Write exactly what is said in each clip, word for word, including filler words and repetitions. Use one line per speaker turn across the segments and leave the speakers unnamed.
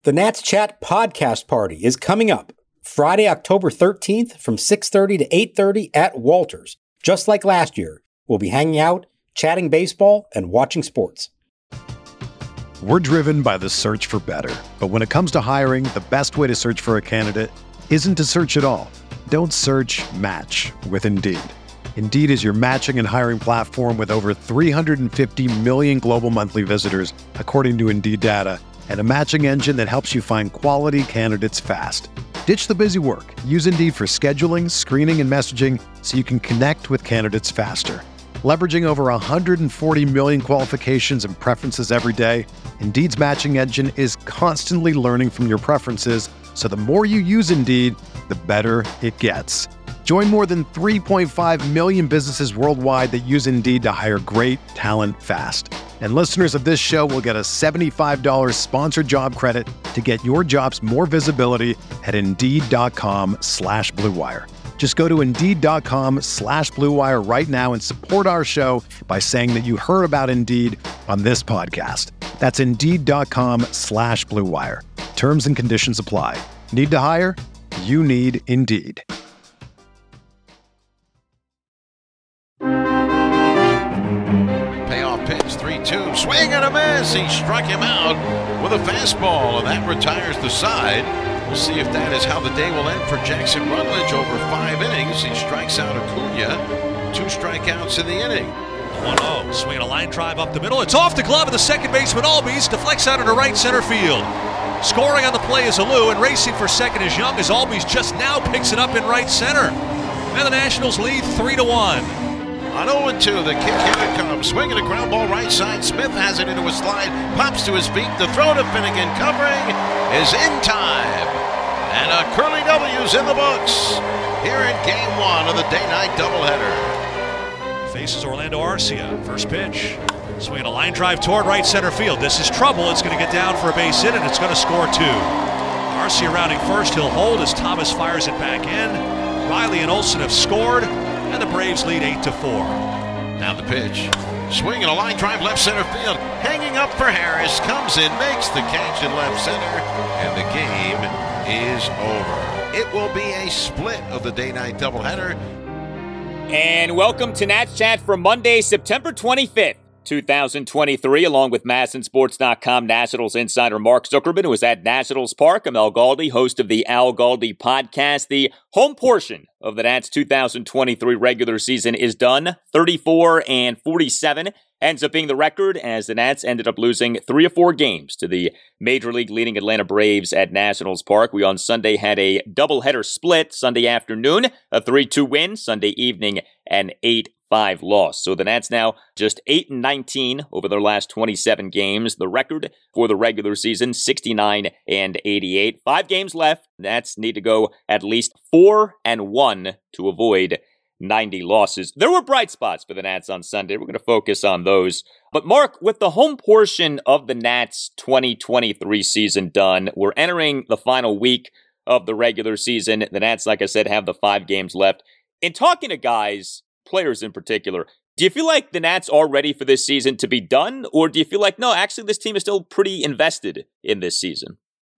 The Nats Chat podcast party is coming up Friday, October thirteenth from six thirty to eight thirty at Walters. Just like last year, we'll be hanging out, chatting baseball, and watching sports.
We're driven by the search for better. But when it comes to hiring, the best way to search for a candidate isn't to search at all. Don't search, match with Indeed. Indeed is your matching and hiring platform with over three hundred fifty million global monthly visitors, according to Indeed data, and a matching engine that helps you find quality candidates fast. Ditch the busy work. Use Indeed for scheduling, screening, and messaging so you can connect with candidates faster. Leveraging over one hundred forty million qualifications and preferences every day, Indeed's matching engine is constantly learning from your preferences, so the more you use Indeed, the better it gets. Join more than three point five million businesses worldwide that use Indeed to hire great talent fast. And listeners of this show will get a seventy-five dollars sponsored job credit to get your jobs more visibility at Indeed.com slash Blue Wire. Just go to Indeed.com slash Blue Wire right now and support our show by saying that you heard about Indeed on this podcast. That's Indeed.com slash Blue Wire. Terms and conditions apply. Need to hire? You need Indeed.
Payoff pitch, three two, swing and a miss. He struck him out with a fastball, and that retires the side. We'll see if that is how the day will end for Jackson Rutledge. Over five innings, he strikes out Acuna. Two strikeouts in the inning.
one oh, swinging a line drive up the middle. It's off the glove of the second baseman, Albies. Deflects out into right center field. Scoring on the play is Alou, and racing for second is Young, as Albies just now picks it up in right center. And the Nationals lead three to one.
On oh and two, the kick, here it comes. Swinging a ground ball right side. Smith has it into a slide. Pops to his feet. The throw to Finnegan covering is in time. And a Curly W's in the books here in game one of the day-night doubleheader.
Faces Orlando Arcia. First pitch. Swinging a line drive toward right center field. This is trouble. It's going to get down for a base hit, and it's going to score two. Arcia rounding first. He'll hold as Thomas fires it back in. Riley and Olsen have scored, and the Braves lead eight to four.
Now the pitch. Swinging a line drive left center field. Hanging up for Harris. Comes in, makes the catch in left center, and the game is over. It will be a split of the day-night doubleheader.
And welcome to Nats Chat for Monday, September twenty-fifth, twenty twenty-three, along with Masson Sports dot com Nationals insider Mark Zuckerman, who is at Nationals Park. I'm Al Galdi, host of the Al Galdi podcast. The home portion of the Nats two thousand twenty-three regular season is done. thirty-four and forty-seven ends up being the record, as the Nats ended up losing three or four games to the Major League leading Atlanta Braves at Nationals Park. We on Sunday had a doubleheader split. Sunday afternoon, a three two win. Sunday evening, an eight five loss. So the Nats now just eight and nineteen over their last twenty-seven games. The record for the regular season, sixty-nine and eighty-eight. Five games left. Nats need to go at least four and one to avoid ninety losses. There were bright spots for the Nats on Sunday. We're going to focus on those. But Mark, with the home portion of the Nats twenty twenty-three season done, we're entering the final week of the regular season. The Nats, like I said, have the five games left. In talking to guys, players in particular, do you feel like the Nats are ready for this season to be done? Or do you feel like, no, actually this team is still pretty invested in this season?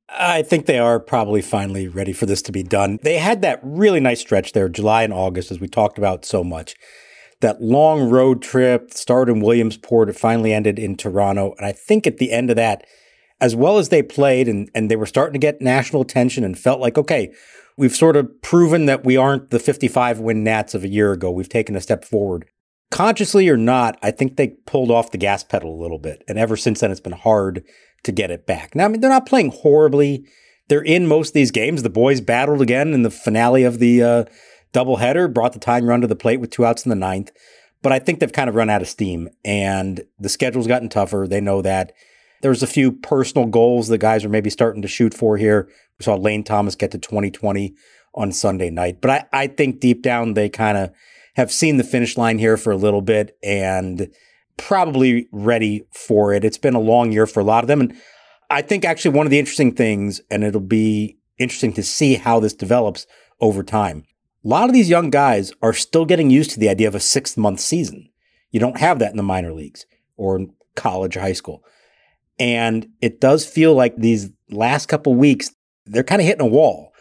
I think they are probably finally ready for this to be done. They had that really nice stretch there, July and August, as we talked about so much. That long road trip, started in Williamsport, it finally ended in Toronto. And I think at the end of that, as well as they played and, and they were starting to get national attention and felt like, okay, we've sort of proven that we aren't the fifty-five win Nats of a year ago. We've taken a step forward. Consciously or not, I think they pulled off the gas pedal a little bit. And ever since then, it's been hard to get it back. Now, I mean, they're not playing horribly. They're in most of these games. The boys battled again in the finale of the uh, doubleheader, brought the tying run to the plate with two outs in the ninth. But I think they've kind of run out of steam, and the schedule's gotten tougher. They know that. There's a few personal goals the guys are maybe starting to shoot for here. We saw Lane Thomas get to twenty twenty on Sunday night. But I, I think deep down they kind of have seen the finish line here for a little bit and probably ready for it. It's been a long year for a lot of them. And I think actually one of the interesting things, and it'll be interesting to see how this develops over time, a lot of these young guys are still getting used to the idea of a six-month season. You don't have that in the minor leagues or in college or high school. And it does feel like these last couple weeks, they're kind of hitting a wall.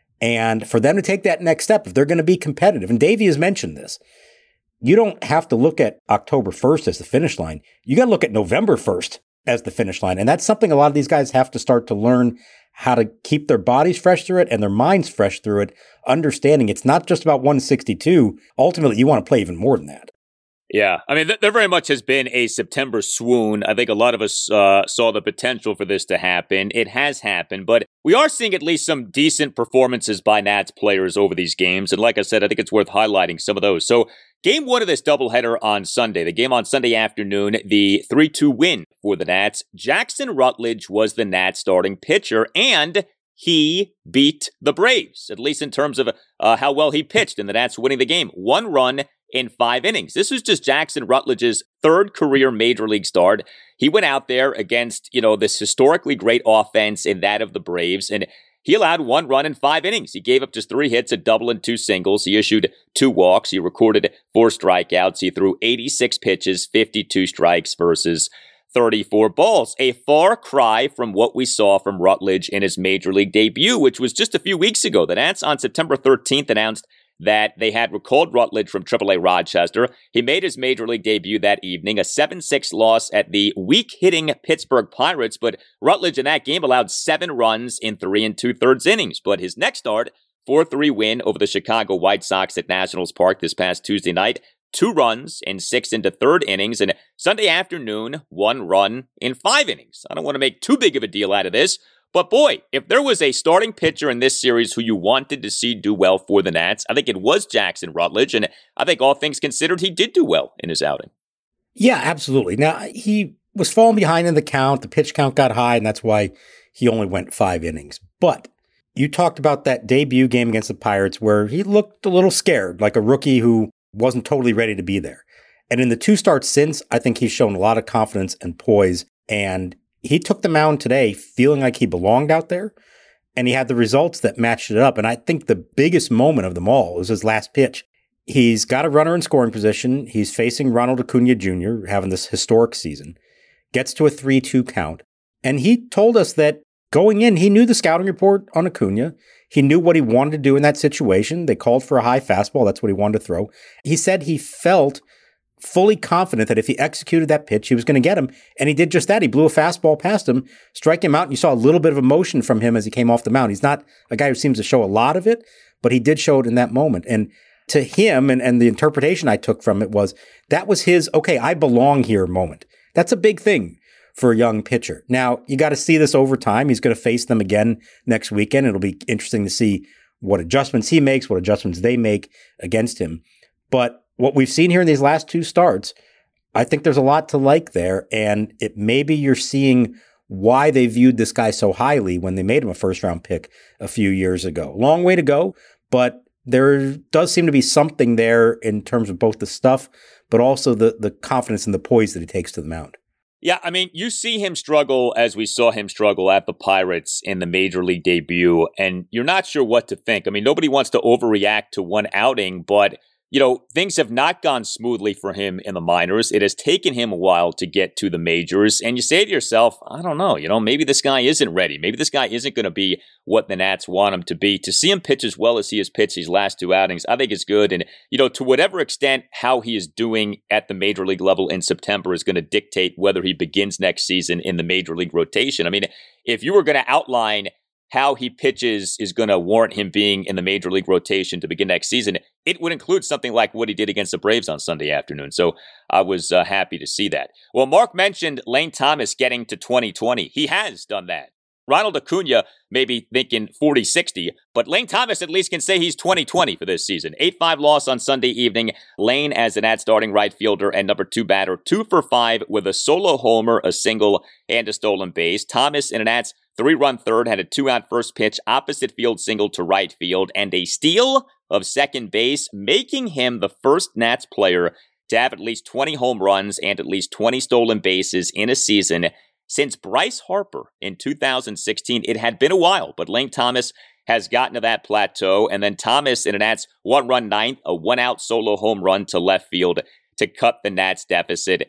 And for them to take that next step, if they're going to be competitive, and Davey has mentioned this, you don't have to look at October first as the finish line. You got to look at November first as the finish line. And that's something a lot of these guys have to start to learn how to keep their bodies fresh through it and their minds fresh through it, understanding it's not just about one sixty-two. Ultimately, you want to play even more than that.
Yeah, I mean, th- there very much has been a September swoon. I think a lot of us uh, saw the potential for this to happen. It has happened, but we are seeing at least some decent performances by Nats players over these games. And like I said, I think it's worth highlighting some of those. So game one of this doubleheader on Sunday, the game on Sunday afternoon, the three two win for the Nats. Jackson Rutledge was the Nats starting pitcher, and he beat the Braves, at least in terms of uh, how well he pitched in the Nats winning the game. One run in five innings. This was just Jackson Rutledge's third career major league start. He went out there against, you know, this historically great offense in that of the Braves, and he allowed one run in five innings. He gave up just three hits, a double and two singles. He issued two walks. He recorded four strikeouts. He threw eighty-six pitches, fifty-two strikes versus thirty-four balls. A far cry from what we saw from Rutledge in his major league debut, which was just a few weeks ago. The Nats on September thirteenth announced that they had recalled Rutledge from triple A Rochester. He made his major league debut that evening, a seven six loss at the weak-hitting Pittsburgh Pirates, but Rutledge in that game allowed seven runs in three and two-thirds innings. But his next start, four three win over the Chicago White Sox at Nationals Park this past Tuesday night, two runs in six into third innings, and Sunday afternoon, one run in five innings. I don't want to make too big of a deal out of this, but boy, if there was a starting pitcher in this series who you wanted to see do well for the Nats, I think it was Jackson Rutledge, and I think all things considered, he did do well in his outing.
Yeah, absolutely. Now, he was falling behind in the count. The pitch count got high, and that's why he only went five innings. But you talked about that debut game against the Pirates where he looked a little scared, like a rookie who wasn't totally ready to be there. And in the two starts since, I think he's shown a lot of confidence and poise, and he took the mound today feeling like he belonged out there, and he had the results that matched it up. And I think the biggest moment of them all was his last pitch. He's got a runner in scoring position. He's facing Ronald Acuna Junior, having this historic season, gets to a three two count. And he told us that going in, he knew the scouting report on Acuna. He knew what he wanted to do in that situation. They called for a high fastball. That's what he wanted to throw. He said he felt fully confident that if he executed that pitch, he was going to get him. And he did just that. He blew a fastball past him, strike him out, and you saw a little bit of emotion from him as he came off the mound. He's not a guy who seems to show a lot of it, but he did show it in that moment. And to him, and, and the interpretation I took from it was, that was his, okay, I belong here moment. That's a big thing for a young pitcher. Now, you got to see this over time. He's going to face them again next weekend. It'll be interesting to see what adjustments he makes, what adjustments they make against him. But what we've seen here in these last two starts, I think there's a lot to like there. And it maybe you're seeing why they viewed this guy so highly when they made him a first round pick a few years ago. Long way to go, but there does seem to be something there in terms of both the stuff, but also the the confidence and the poise that he takes to the mound.
Yeah, I mean, you see him struggle as we saw him struggle at the Pirates in the major league debut, and you're not sure what to think. I mean, nobody wants to overreact to one outing, but you know, things have not gone smoothly for him in the minors. It has taken him a while to get to the majors. And you say to yourself, I don't know, you know, maybe this guy isn't ready. Maybe this guy isn't going to be what the Nats want him to be. To see him pitch as well as he has pitched these last two outings, I think is good. And, you know, to whatever extent how he is doing at the major league level in September is going to dictate whether he begins next season in the major league rotation. I mean, if you were going to outline how he pitches is going to warrant him being in the major league rotation to begin next season, it would include something like what he did against the Braves on Sunday afternoon. So I was uh, happy to see that. Well, Mark mentioned Lane Thomas getting to twenty twenty. He has done that. Ronald Acuna may be thinking forty sixty, but Lane Thomas at least can say he's twenty twenty for this season. eight five loss on Sunday evening. Lane as an Nats starting right fielder and number two batter, two for five with a solo homer, a single, and a stolen base. Thomas in an Nats three-run third had a two-out first pitch, opposite field single to right field, and a steal of second base, making him the first Nats player to have at least twenty home runs and at least twenty stolen bases in a season since Bryce Harper in two thousand sixteen. It had been a while, but Lane Thomas has gotten to that plateau, and then Thomas in a Nats one-run ninth, a one-out solo home run to left field to cut the Nats deficit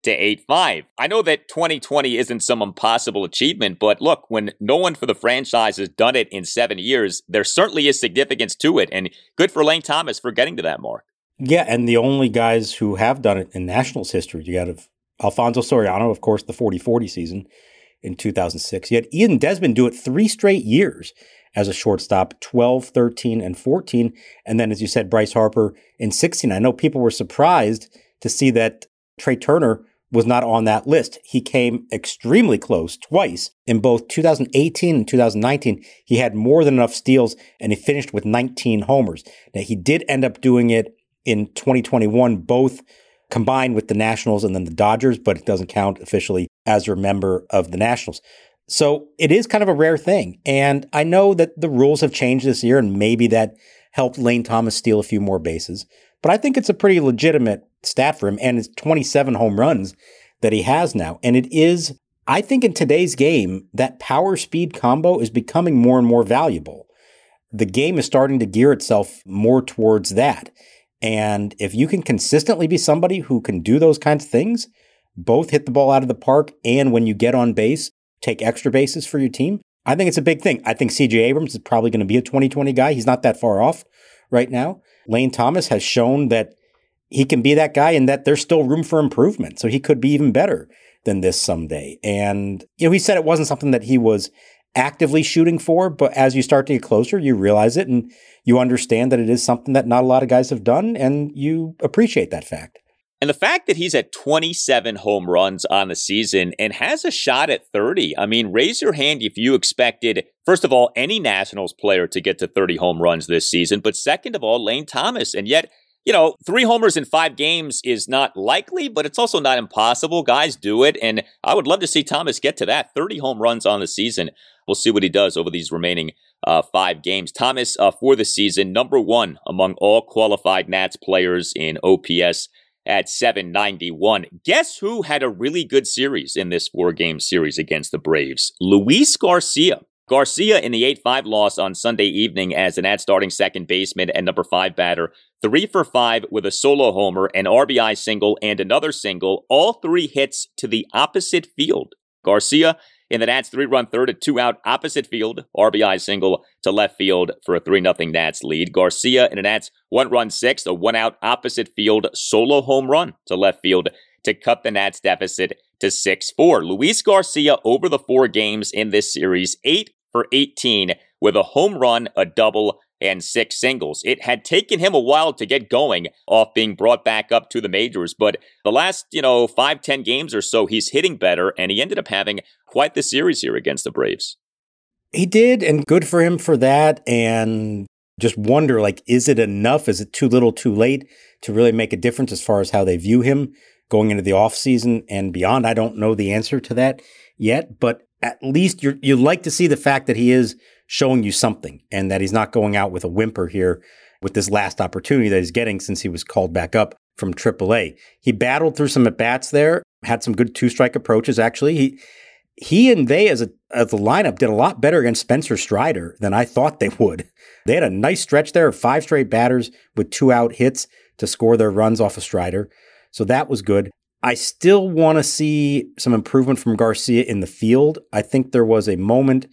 to eight five. I know that twenty twenty isn't some impossible achievement, but look, when no one for the franchise has done it in seven years, there certainly is significance to it, and good for Lane Thomas for getting to that mark.
Yeah, and the only guys who have done it in Nationals history, you got Alfonso Soriano, of course, the forty forty season in two thousand six. You had Ian Desmond do it three straight years as a shortstop, twelve, thirteen, and fourteen. And then, as you said, Bryce Harper in sixteen. I know people were surprised to see that Trey Turner was not on that list. He came extremely close twice. In both two thousand eighteen and two thousand nineteen, he had more than enough steals, and he finished with nineteen homers. Now, he did end up doing it in twenty twenty-one, both combined with the Nationals and then the Dodgers, but it doesn't count officially as a member of the Nationals. So it is kind of a rare thing. And I know that the rules have changed this year, and maybe that helped Lane Thomas steal a few more bases. But I think it's a pretty legitimate stat for him, and it's twenty-seven home runs that he has now. And it is, I think in today's game, that power speed combo is becoming more and more valuable. The game is starting to gear itself more towards that. And if you can consistently be somebody who can do those kinds of things, both hit the ball out of the park and when you get on base, take extra bases for your team, I think it's a big thing. I think C J Abrams is probably going to be a twenty twenty guy. He's not that far off right now. Lane Thomas has shown that he can be that guy and that there's still room for improvement. So he could be even better than this someday. And, you know, he said it wasn't something that he was actively shooting for, but as you start to get closer, you realize it and you understand that it is something that not a lot of guys have done, and you appreciate that fact.
And the fact that he's at twenty-seven home runs on the season and has a shot at thirty, I mean, raise your hand if you expected, first of all, any Nationals player to get to thirty home runs this season, but second of all, Lane Thomas. And yet, you know, three homers in five games is not likely, but it's also not impossible. Guys do it, and I would love to see Thomas get to that. thirty home runs on the season. We'll see what he does over these remaining uh, five games. Thomas, uh, for the season, number one among all qualified Nats players in O P S at seven ninety-one. Guess who had a really good series in this four-game series against the Braves? Luis Garcia. Garcia in the eight five loss on Sunday evening as the Nats starting second baseman and number five batter, three for five with a solo homer, an R B I single, and another single, all three hits to the opposite field. Garcia in the Nats three-run third, a two-out opposite field, R B I single to left field for a three nothing Nats lead. Garcia in the Nats one-run sixth, a one-out opposite field solo home run to left field to cut the Nats deficit to six four. Luis Garcia over the four games in this series, eight for eighteen with a home run, a double, and six singles. It had taken him a while to get going off being brought back up to the majors, but the last, you know, five, ten games or so, he's hitting better, and he ended up having quite the series here against the Braves.
He did, and good for him for that, and just wonder, like, is it enough? Is it too little, too late to really make a difference as far as how they view him going into the offseason and beyond? I don't know the answer to that yet, but at least you're, you like to see the fact that he is showing you something and that he's not going out with a whimper here with this last opportunity that he's getting since he was called back up from triple A. He battled through some at-bats there, had some good two-strike approaches, actually. He he and they as a as a lineup did a lot better against Spencer Strider than I thought they would. They had a nice stretch there of five straight batters with two-out hits to score their runs off of Strider. So that was good. I still want to see some improvement from Garcia in the field. I think there was a moment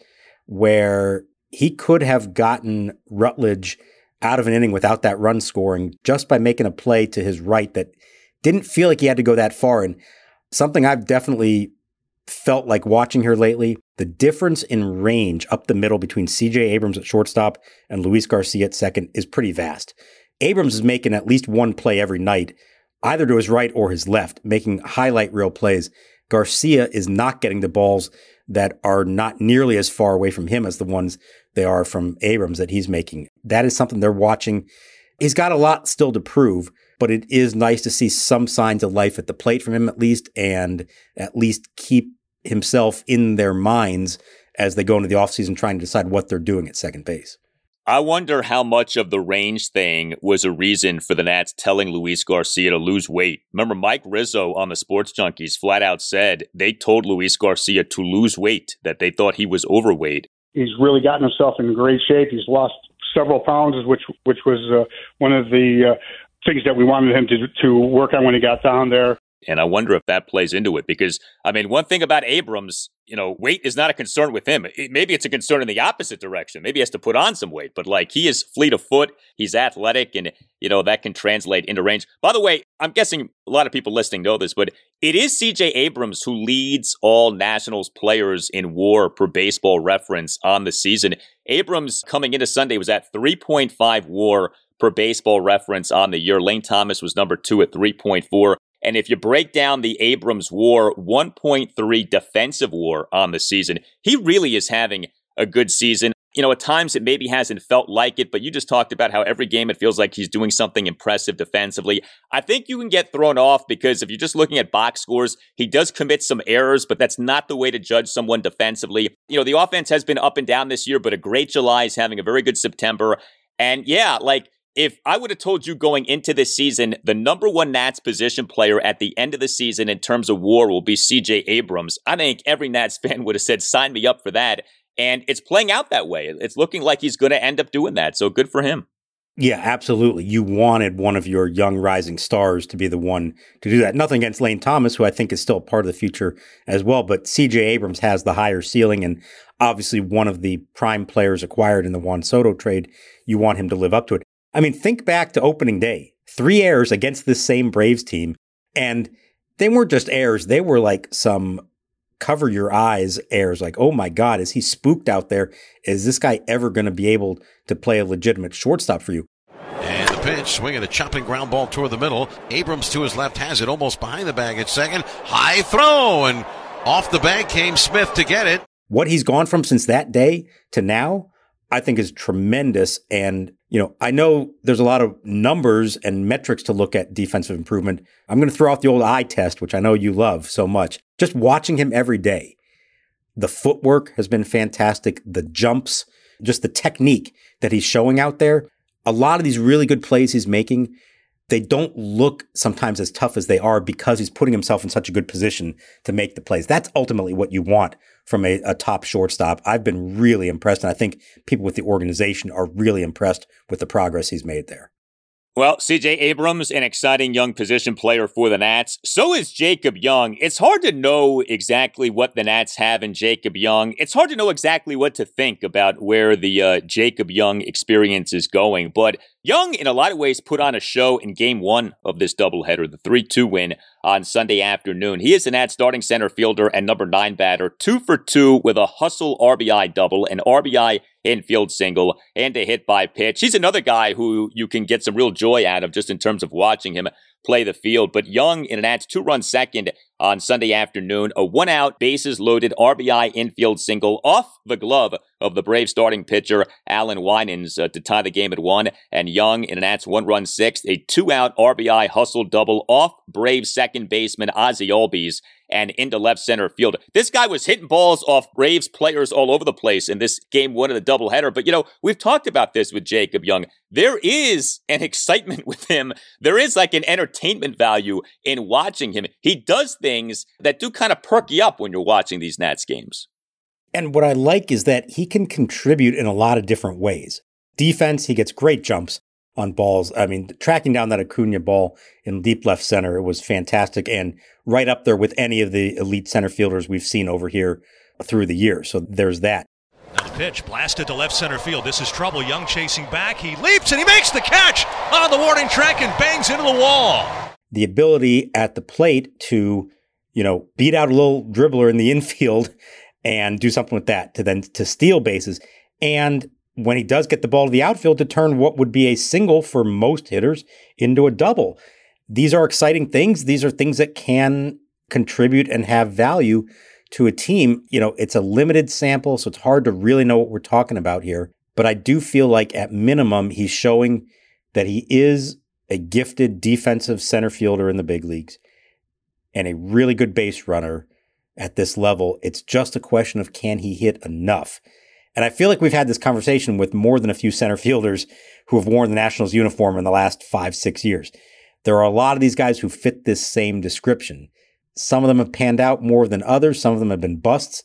where he could have gotten Rutledge out of an inning without that run scoring just by making a play to his right that didn't feel like he had to go that far. And something I've definitely felt like watching here lately, the difference in range up the middle between C J Abrams at shortstop and Luis Garcia at second is pretty vast. Abrams is making at least one play every night, either to his right or his left, making highlight reel plays. Garcia is not getting the balls that are not nearly as far away from him as the ones they are from Abrams that he's making. That is something they're watching. He's got a lot still to prove, but it is nice to see some signs of life at the plate from him at least, and at least keep himself in their minds as they go into the offseason trying to decide what they're doing at second base.
I wonder how much of the range thing was a reason for the Nats telling Luis Garcia to lose weight. Remember, Mike Rizzo on the Sports Junkies flat out said they told Luis Garcia to lose weight, that they thought he was overweight.
He's really gotten himself in great shape. He's lost several pounds, which which was uh, one of the uh, things that we wanted him to to work on when he got down there.
And I wonder if that plays into it because, I mean, one thing about Abrams, you know, weight is not a concern with him. It, maybe it's a concern in the opposite direction. Maybe he has to put on some weight, but like he is fleet of foot. He's athletic and, you know, that can translate into range. By the way, I'm guessing a lot of people listening know this, but it is C J Abrams who leads all Nationals players in WAR per Baseball Reference on the season. Abrams coming into Sunday was at three point five WAR per Baseball Reference on the year. Lane Thomas was number two at three point four. And if you break down the Abrams WAR, one point three defensive WAR on the season, he really is having a good season. You know, at times it maybe hasn't felt like it, but you just talked about how every game it feels like he's doing something impressive defensively. I think you can get thrown off because if you're just looking at box scores, he does commit some errors, but that's not the way to judge someone defensively. You know, the offense has been up and down this year, but a great July is having a very good September. And yeah, like, if I would have told you going into this season, the number one Nats position player at the end of the season in terms of WAR will be C J Abrams, I think every Nats fan would have said, sign me up for that. And it's playing out that way. It's looking like he's going to end up doing that. So good for him.
Yeah, absolutely. You wanted one of your young rising stars to be the one to do that. Nothing against Lane Thomas, who I think is still part of the future as well. But C J Abrams has the higher ceiling and obviously one of the prime players acquired in the Juan Soto trade. You want him to live up to it. I mean, think back to opening day. Three errors against this same Braves team. And they weren't just errors. They were like some cover your eyes errors. Like, oh my God, is he spooked out there? Is this guy ever going to be able to play a legitimate shortstop for you?
And the pitch, swinging a chopping ground ball toward the middle. Abrams to his left has it almost behind the bag at second. High throw, and off the bag came Smith to get it.
What he's gone from since that day to now, I think is tremendous. And, you know, I know there's a lot of numbers and metrics to look at defensive improvement. I'm going to throw out the old eye test, which I know you love so much. Just watching him every day. The footwork has been fantastic. The jumps, just the technique that he's showing out there. A lot of these really good plays he's making, they don't look sometimes as tough as they are because he's putting himself in such a good position to make the plays. That's ultimately what you want from a, a top shortstop. I've been really impressed, and I think people with the organization are really impressed with the progress he's made there.
Well, C J Abrams, an exciting young position player for the Nats. So is Jacob Young. It's hard to know exactly what the Nats have in Jacob Young. It's hard to know exactly what to think about where the uh, Jacob Young experience is going. But Young, in a lot of ways, put on a show in game one of this doubleheader, the three two win on Sunday afternoon. He is the Nats starting center fielder and number nine batter, two for two with a hustle R B I double, an R B I infield single, and a hit by pitch. He's another guy who you can get some real joy out of just in terms of watching him play the field. But Young in an Nats two-run second on Sunday afternoon, a one-out, bases-loaded R B I infield single off the glove of the Braves starting pitcher Alan Winans uh, to tie the game at one. And Young in an Nats one-run sixth, a two-out R B I hustle double off Braves second baseman Ozzie Albies and into left center field. This guy was hitting balls off Braves players all over the place in this game one of the doubleheader. But, you know, we've talked about this with Jacob Young. There is an excitement with him. There is like an entertainment value in watching him. He does things that do kind of perk you up when you're watching these Nats games.
And what I like is that he can contribute in a lot of different ways. Defense, he gets great jumps on balls. I mean, tracking down that Acuna ball in deep left center, it was fantastic and right up there with any of the elite center fielders we've seen over here through the years. So there's that.
Now the pitch blasted to left center field. This is trouble. Young chasing back. He leaps and he makes the catch on the warning track and bangs into the wall.
The ability at the plate to, you know, beat out a little dribbler in the infield and do something with that to then to steal bases. And when he does get the ball to the outfield, to turn what would be a single for most hitters into a double. These are exciting things. These are things that can contribute and have value to a team. You know, it's a limited sample, so it's hard to really know what we're talking about here. But I do feel like at minimum, he's showing that he is a gifted defensive center fielder in the big leagues and a really good base runner at this level. It's just a question of, can he hit enough? And I feel like we've had this conversation with more than a few center fielders who have worn the Nationals uniform in the last five, six years. There are a lot of these guys who fit this same description. Some of them have panned out more than others. Some of them have been busts.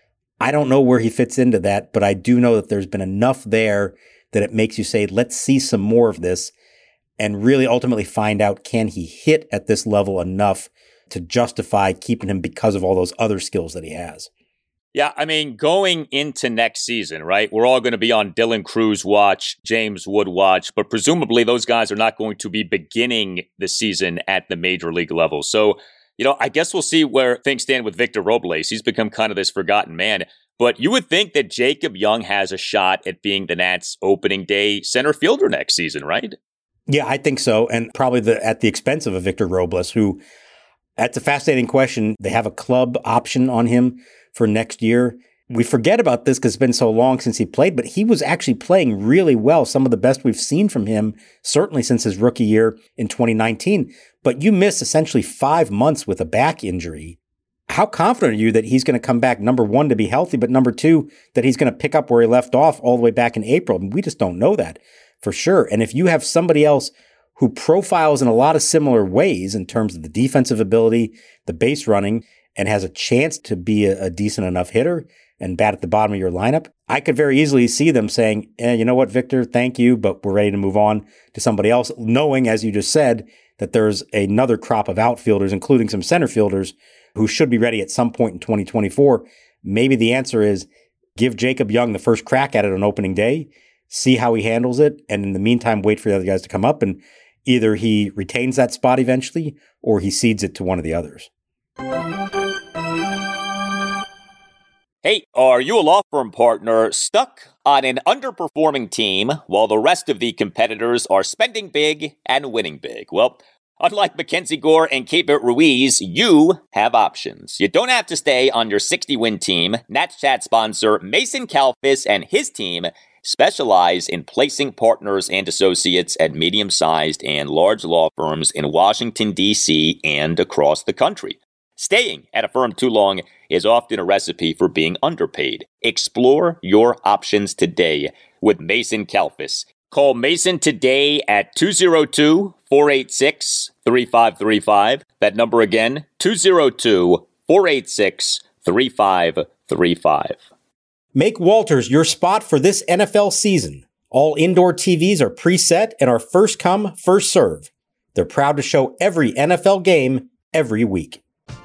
I don't know where he fits into that, but I do know that there's been enough there that it makes you say, let's see some more of this and really ultimately find out, can he hit at this level enough to justify keeping him because of all those other skills that he has.
Yeah, I mean, going into next season, right, we're all going to be on Dylan Cruz watch, James Wood watch, but presumably those guys are not going to be beginning the season at the major league level. So, you know, I guess we'll see where things stand with Victor Robles. He's become kind of this forgotten man. But you would think that Jacob Young has a shot at being the Nats opening day center fielder next season, right?
Yeah, I think so. And probably the, at the expense of a Victor Robles, who, that's a fascinating question. They have a club option on him for next year. We forget about this because it's been so long since he played, but he was actually playing really well. Some of the best we've seen from him, certainly since his rookie year in twenty nineteen. But you miss essentially five months with a back injury. How confident are you that he's going to come back, number one, to be healthy, but number two, that he's going to pick up where he left off all the way back in April? I mean, we just don't know that for sure. And if you have somebody else who profiles in a lot of similar ways in terms of the defensive ability, the base running, and has a chance to be a, a decent enough hitter and bat at the bottom of your lineup, I could very easily see them saying, eh, you know what, Victor, thank you, but we're ready to move on to somebody else, knowing, as you just said, that there's another crop of outfielders, including some center fielders, who should be ready at some point in twenty twenty-four. Maybe the answer is give Jacob Young the first crack at it on opening day, see how he handles it, and in the meantime, wait for the other guys to come up, and either he retains that spot eventually or he cedes it to one of the others.
Hey, are you a law firm partner stuck on an underperforming team while the rest of the competitors are spending big and winning big? Well, unlike Mackenzie Gore and Keibert Ruiz, you have options. You don't have to stay on your sixty-win team. Nats Chat sponsor Mason Kalfas and his team specialize in placing partners and associates at medium-sized and large law firms in Washington, D C and across the country. Staying at a firm too long is often a recipe for being underpaid. Explore your options today with Mason Kalfas. Call Mason today at two oh two, four eight six, three five three five. That number again, two oh two, four eight six, three five three five.
Make Walters your spot for this N F L season. All indoor T Vs are preset and are first come, first serve. They're proud to show every N F L game every week.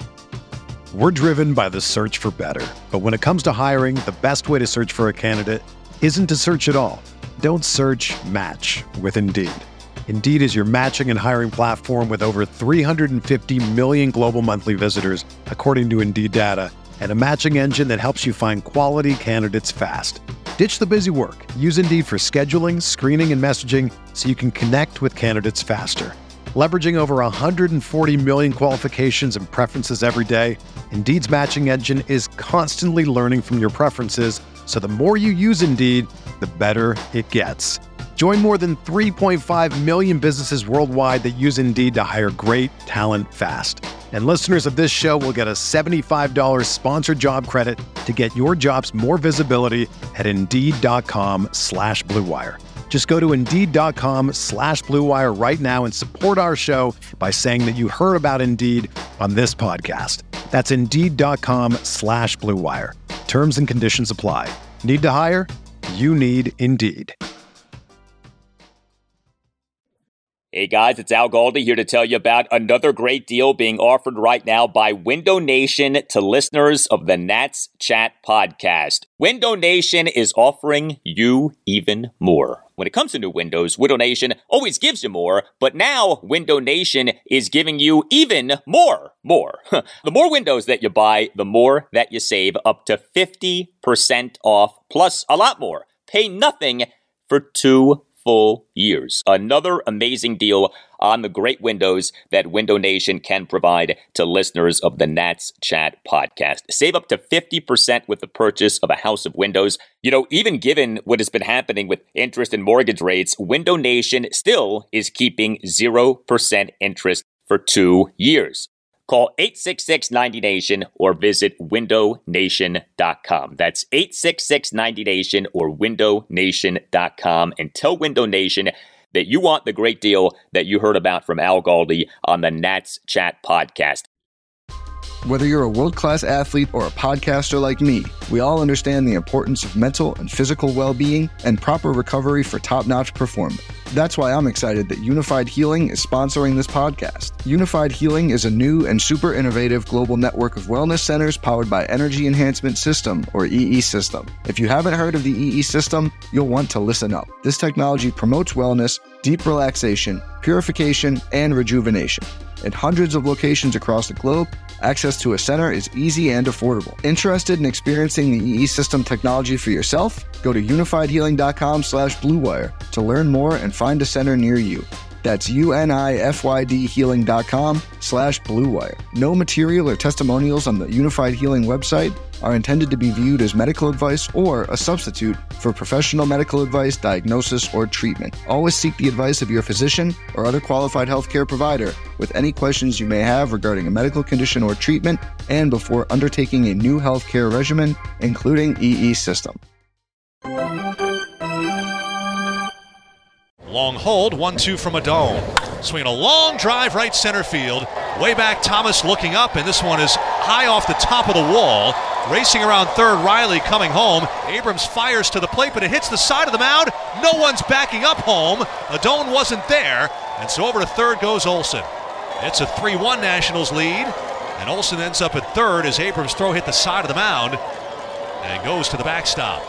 We're driven by the search for better. But when it comes to hiring, the best way to search for a candidate isn't to search at all. Don't search, match with Indeed. Indeed is your matching and hiring platform with over three hundred fifty million global monthly visitors, according to Indeed data, and a matching engine that helps you find quality candidates fast. Ditch the busy work. Use Indeed for scheduling, screening, and messaging so you can connect with candidates faster. Leveraging over one hundred forty million qualifications and preferences every day, Indeed's matching engine is constantly learning from your preferences, so the more you use Indeed, the better it gets. Join more than three point five million businesses worldwide that use Indeed to hire great talent fast. And listeners of this show will get a seventy-five dollars sponsored job credit to get your jobs more visibility at Indeed.com slash Blue Wire. Just go to Indeed.com slash Blue Wire right now and support our show by saying that you heard about Indeed on this podcast. That's Indeed.com slash Blue Wire. Terms and conditions apply. Need to hire? You need Indeed.
Hey guys, it's Al Galdi here to tell you about another great deal being offered right now by Window Nation to listeners of the Nats Chat podcast. Window Nation is offering you even more. When it comes to new windows, Window Nation always gives you more, but now Window Nation is giving you even more, more. The more windows that you buy, the more that you save, up to fifty percent off, plus a lot more. Pay nothing for two full years. Another amazing deal on the great windows that Window Nation can provide to listeners of the Nats Chat podcast. Save up to fifty percent with the purchase of a house of windows. You know, even given what has been happening with interest and mortgage rates, Window Nation still is keeping zero percent interest for two years. Call eight six six, ninety nation or visit window nation dot com. That's eight six six, ninety nation or window nation dot com, and tell Window Nation that you want the great deal that you heard about from Al Galdi on the Nats Chat podcast.
Whether you're a world-class athlete or a podcaster like me, we all understand the importance of mental and physical well-being and proper recovery for top-notch performance. That's why I'm excited that Unified Healing is sponsoring this podcast. Unified Healing is a new and super innovative global network of wellness centers powered by Energy Enhancement System, or E E System. If you haven't heard of the E E System, you'll want to listen up. This technology promotes wellness, deep relaxation, purification, and rejuvenation. In hundreds of locations across the globe, access to a center is easy and affordable. Interested in experiencing the E E System technology for yourself? Go to unified healing dot com slash blue wire to learn more and find a center near you. That's unified healing dot com slash blue wire. No material or testimonials on the Unified Healing website are intended to be viewed as medical advice or a substitute for professional medical advice, diagnosis, or treatment. Always seek the advice of your physician or other qualified healthcare provider with any questions you may have regarding a medical condition or treatment and before undertaking a new healthcare regimen, including E E System.
Long hold, one two from Adone. Swinging a long drive right center field. Way back, Thomas looking up, and this one is high off the top of the wall. Racing around third, Riley coming home. Abrams fires to the plate, but it hits the side of the mound. No one's backing up home. Adone wasn't there, and so over to third goes Olson. It's a three one Nationals lead, and Olson ends up at third as Abrams' throw hit the side of the mound and goes to the backstop.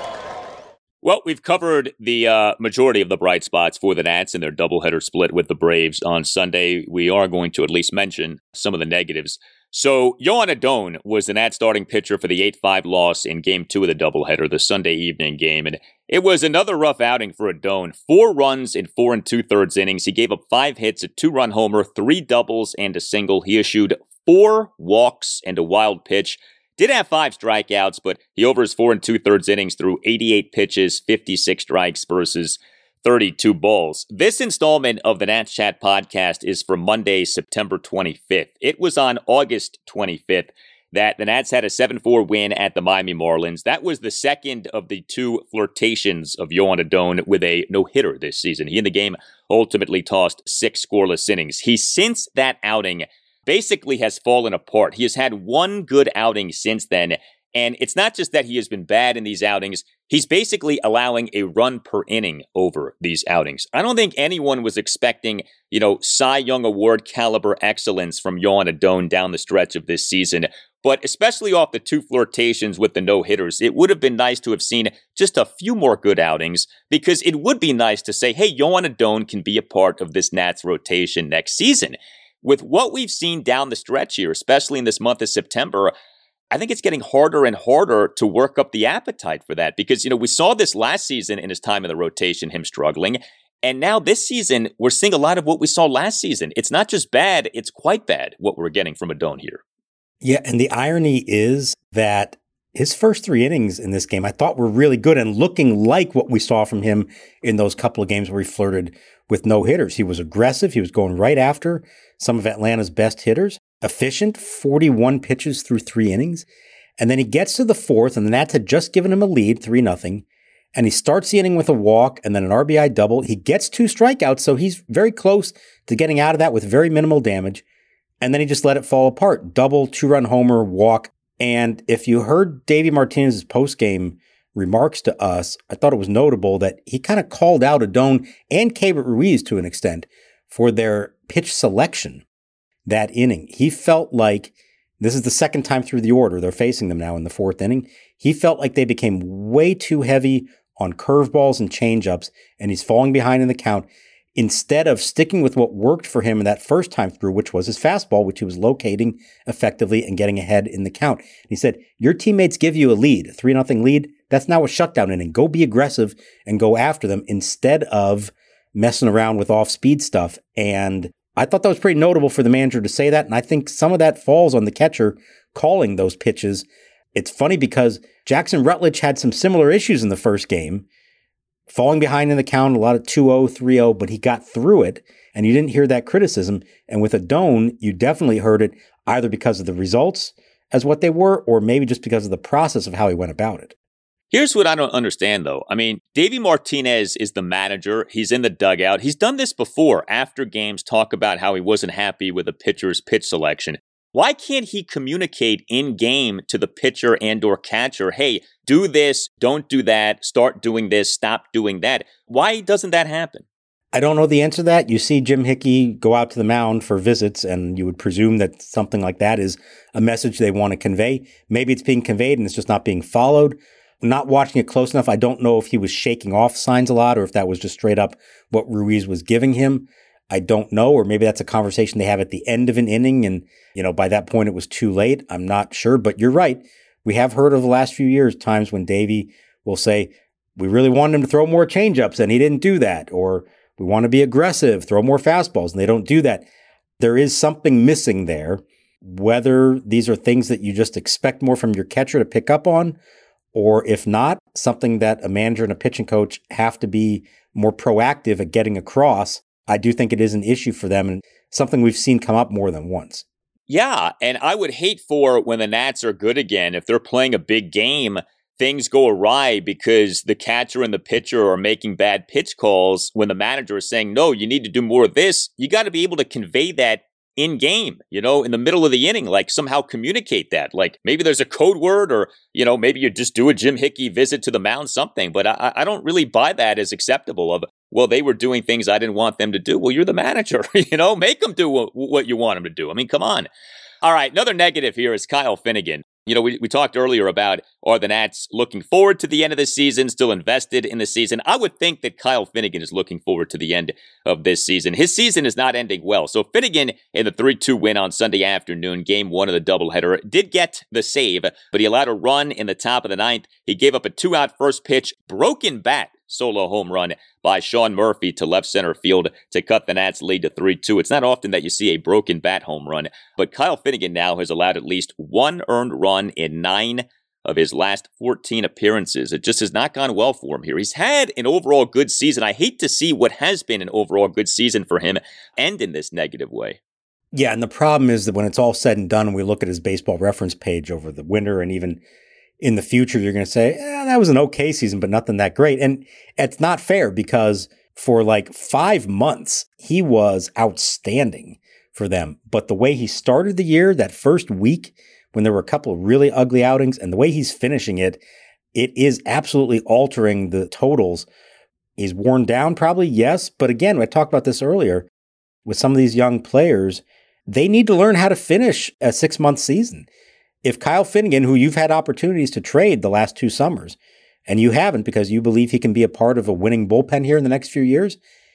Well, we've covered the uh, majority of the bright spots for the Nats in their doubleheader split with the Braves on Sunday. We are going to at least mention some of the negatives. So, Yohan Adone was the Nats starting pitcher for the eight five loss in Game two of the doubleheader, the Sunday evening game. And it was another rough outing for Adone. Four runs in four and two-thirds innings. He gave up five hits, a two-run homer, three doubles, and a single. He issued four walks and a wild pitch. Did have five strikeouts, but he over his four and two-thirds innings threw eighty-eight pitches, fifty-six strikes versus thirty-two balls. This installment of the Nats Chat podcast is for Monday, September twenty-fifth. It was on August twenty-fifth that the Nats had a seven four win at the Miami Marlins. That was the second of the two flirtations of Yohan Adone with a no-hitter this season. He in the game ultimately tossed six scoreless innings. He, since that outing, basically has fallen apart. He has had one good outing since then, and it's not just that he has been bad in these outings, he's basically allowing a run per inning over these outings. I don't think anyone was expecting, you know, Cy Young Award caliber excellence from Yohan Adone down the stretch of this season, but especially off the two flirtations with the no-hitters, it would have been nice to have seen just a few more good outings, because it would be nice to say, hey, Yohan Adone can be a part of this Nats rotation next season. With what we've seen down the stretch here, especially in this month of September, I think it's getting harder and harder to work up the appetite for that because, you know, we saw this last season in his time in the rotation, him struggling. And now this season, we're seeing a lot of what we saw last season. It's not just bad, it's quite bad what we're getting from Adone here.
Yeah, and the irony is that his first three innings in this game, I thought were really good and looking like what we saw from him in those couple of games where he flirted with no hitters. He was aggressive. He was going right after some of Atlanta's best hitters. Efficient, forty-one pitches through three innings. And then he gets to the fourth, and the Nats had just given him a lead, three nothing. And he starts the inning with a walk and then an R B I double. He gets two strikeouts, so he's very close to getting out of that with very minimal damage. And then he just let it fall apart. Double, two-run homer, walk. And if you heard Davey Martinez's postgame remarks to us, I thought it was notable that he kind of called out Adone and Keibert Ruiz to an extent for their pitch selection that inning. He felt like, this is the second time through the order, they're facing them now in the fourth inning, he felt like they became way too heavy on curveballs and changeups, and he's falling behind in the count instead of sticking with what worked for him in that first time through, which was his fastball, which he was locating effectively and getting ahead in the count. He said, your teammates give you a lead, a three nothing lead. That's now a shutdown inning. Go be aggressive and go after them instead of messing around with off-speed stuff. And I thought that was pretty notable for the manager to say that, and I think some of that falls on the catcher calling those pitches. It's funny because Jackson Rutledge had some similar issues in the first game, falling behind in the count, a lot of two oh, three oh, but he got through it, and you didn't hear that criticism. And with Adone, you definitely heard it either because of the results as what they were, or maybe just because of the process of how he went about it.
Here's what I don't understand, though. I mean, Davey Martinez is the manager. He's in the dugout. He's done this before after games, talk about how he wasn't happy with a pitcher's pitch selection. Why can't he communicate in game to the pitcher and or catcher, hey, do this, don't do that, start doing this, stop doing that? Why doesn't that happen?
I don't know the answer to that. You see Jim Hickey go out to the mound for visits, and you would presume that something like that is a message they want to convey. Maybe it's being conveyed and it's just not being followed. Not watching it close enough, I don't know if he was shaking off signs a lot or if that was just straight up what Ruiz was giving him. I don't know, or maybe that's a conversation they have at the end of an inning, and you know by that point it was too late. I'm not sure, but you're right. We have heard over the last few years times when Davey will say, we really wanted him to throw more changeups and he didn't do that, or we want to be aggressive, throw more fastballs, and they don't do that. There is something missing there. Whether these are things that you just expect more from your catcher to pick up on, or if not, something that a manager and a pitching coach have to be more proactive at getting across, I do think it is an issue for them and something we've seen come up more than once.
Yeah, and I would hate for when the Nats are good again, if they're playing a big game, things go awry because the catcher and the pitcher are making bad pitch calls when the manager is saying, no, you need to do more of this. You got to be able to convey that in game, you know, in the middle of the inning, like somehow communicate that. Like maybe there's a code word or, you know, maybe you just do a Jim Hickey visit to the mound, something. But I, I don't really buy that as acceptable of, well, they were doing things I didn't want them to do. Well, you're the manager, you know, make them do what, what you want them to do. I mean, come on. All right, another negative here is Kyle Finnegan. You know, we, we talked earlier about, are the Nats looking forward to the end of the season, still invested in the season? I would think that Kyle Finnegan is looking forward to the end of this season. His season is not ending well. So Finnegan, in the three two win on Sunday afternoon, game one of the doubleheader, did get the save, but he allowed a run in the top of the ninth. He gave up a two-out first pitch, broken bat, solo home run by Sean Murphy to left center field to cut the Nats lead to three two. It's not often that you see a broken bat home run, but Kyle Finnegan now has allowed at least one earned run in nine of his last fourteen appearances. It just has not gone well for him here. He's had an overall good season. I hate to see what has been an overall good season for him end in this negative way.
Yeah, and the problem is that when it's all said and done, and we look at his baseball reference page over the winter and even in the future, you're going to say, eh, that was an okay season, but nothing that great. And it's not fair because for like five months, he was outstanding for them. But the way he started the year, that first week, when there were a couple of really ugly outings, and the way he's finishing it, it is absolutely altering the totals. He's worn down probably, yes. But again, I talked about this earlier with some of these young players, they need to learn how to finish a six-month season. If Kyle Finnegan, who you've had opportunities to trade the last two summers, and you haven't because you believe he can be a part of a winning bullpen here in the next few years,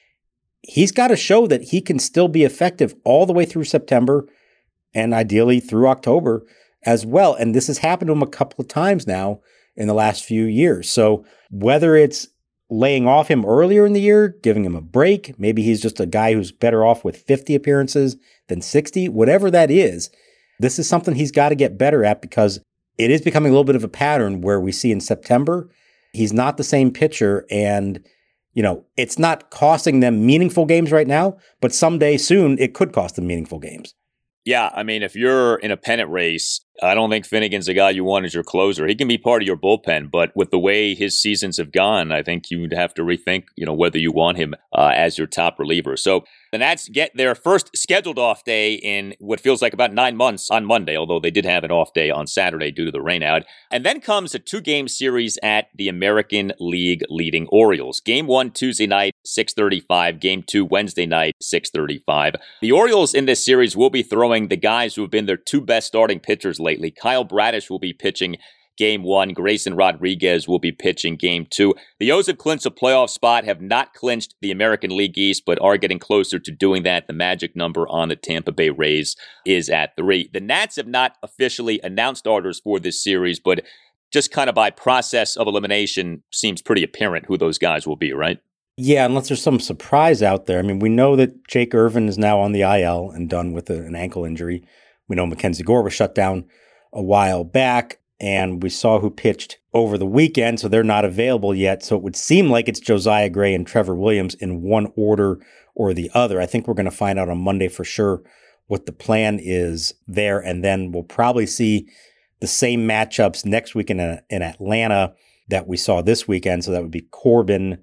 he's got to show that he can still be effective all the way through September and ideally through October as well. And this has happened to him a couple of times now in the last few years. So whether it's laying off him earlier in the year, giving him a break, maybe he's just a guy who's better off with fifty appearances than sixty, whatever that is, this is something he's got to get better at because it is becoming a little bit of a pattern where we see in September, he's not the same pitcher and, you know, it's not costing them meaningful games right now, but someday soon it could cost them meaningful games.
Yeah, I mean, if you're in a pennant race, I don't think Finnegan's the guy you want as your closer. He can be part of your bullpen, but with the way his seasons have gone, I think you'd have to rethink, you know, whether you want him uh, as your top reliever. So the Nats get their first scheduled off day in what feels like about nine months on Monday, although they did have an off day on Saturday due to the rainout. And then comes a two-game series at the American League leading Orioles. Game one Tuesday night, six thirty-five. Game two Wednesday night, six thirty-five. The Orioles in this series will be throwing the guys who have been their two best starting pitchers lately. Kyle Bradish will be pitching Game one. Grayson Rodriguez will be pitching Game two. The O's have clinched a playoff spot, have not clinched the American League East, but are getting closer to doing that. The magic number on the Tampa Bay Rays is at three. The Nats have not officially announced starters for this series, but just kind of by process of elimination, seems pretty apparent who those guys will be, right?
Yeah, unless there's some surprise out there. I mean, we know that Jake Irvin is now on the I L and done with a, an ankle injury. We know Mackenzie Gore was shut down a while back. And we saw who pitched over the weekend, so they're not available yet. So it would seem like it's Josiah Gray and Trevor Williams in one order or the other. I think we're going to find out on Monday for sure what the plan is there. And then we'll probably see the same matchups next week in, in Atlanta that we saw this weekend. So that would be Corbin,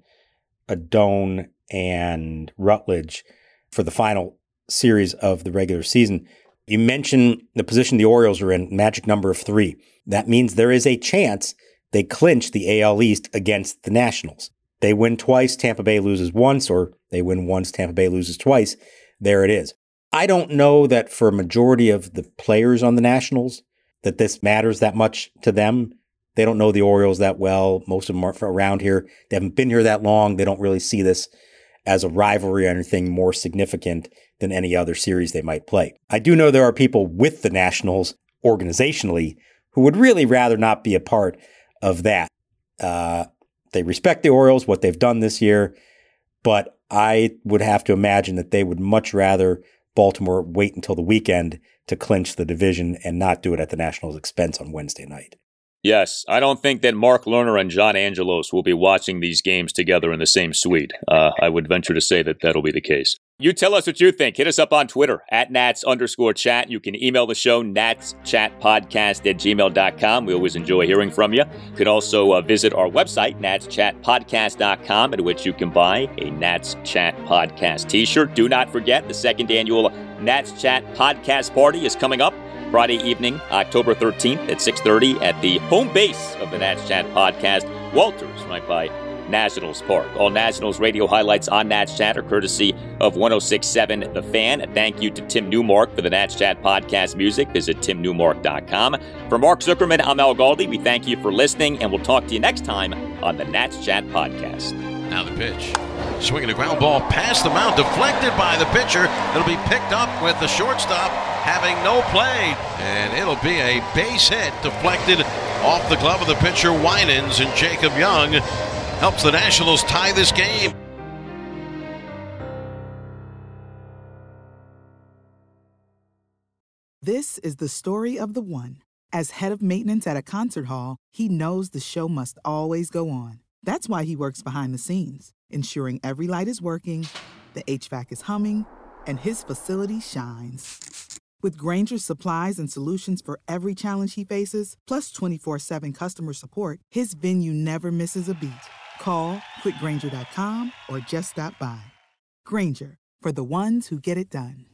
Adone, and Rutledge for the final series of the regular season. You mentioned the position the Orioles are in, magic number of three. That means there is a chance they clinch the A L East against the Nationals. They win twice, Tampa Bay loses once, or they win once, Tampa Bay loses twice. There it is. I don't know that for a majority of the players on the Nationals that this matters that much to them. They don't know the Orioles that well. Most of them aren't around here. They haven't been here that long. They don't really see this as a rivalry or anything more significant than any other series they might play. I do know there are people with the Nationals organizationally who would really rather not be a part of that. Uh, they respect the Orioles, what they've done this year, but I would have to imagine that they would much rather Baltimore wait until the weekend to clinch the division and not do it at the Nationals' expense on Wednesday night.
Yes, I don't think that Mark Lerner and John Angelos will be watching these games together in the same suite. Uh, I would venture to say that that'll be the case. You tell us what you think. Hit us up on Twitter, at Nats underscore chat. You can email the show, natschatpodcast at gmail dot com. We always enjoy hearing from you. You can also uh, visit our website, nats chat podcast dot com, at which you can buy a Nats Chat Podcast t-shirt. Do not forget, the second annual Nats Chat Podcast Party is coming up Friday evening, October thirteenth at six thirty at the home base of the Nats Chat Podcast, Walters, right by Nationals Park. All Nationals radio highlights on Nats Chat are courtesy of one oh six point seven The Fan. A thank you to Tim Newmark for the Nats Chat Podcast music. Visit tim newmark dot com. For Mark Zuckerman, I'm Al Galdi. We thank you for listening, and we'll talk to you next time on the Nats Chat Podcast.
Now the pitch. Swinging a ground ball past the mound, deflected by the pitcher. It'll be picked up with the shortstop having no play. And it'll be a base hit deflected off the glove of the pitcher, Winans, and Jacob Young helps the Nationals tie this game.
This is the story of the one. As head of maintenance at a concert hall, he knows the show must always go on. That's why he works behind the scenes, ensuring every light is working, the H V A C is humming, and his facility shines. With Grainger's supplies and solutions for every challenge he faces, plus twenty-four seven customer support, his venue never misses a beat. Call quick grainger dot com or just stop by. Grainger, for the ones who get it done.